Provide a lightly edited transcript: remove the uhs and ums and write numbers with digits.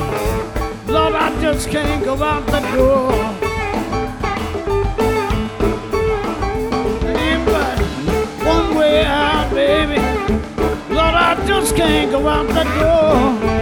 Lord, I just can't go out the door. Ain't but one way out, baby. Lord, I just can't go out the door.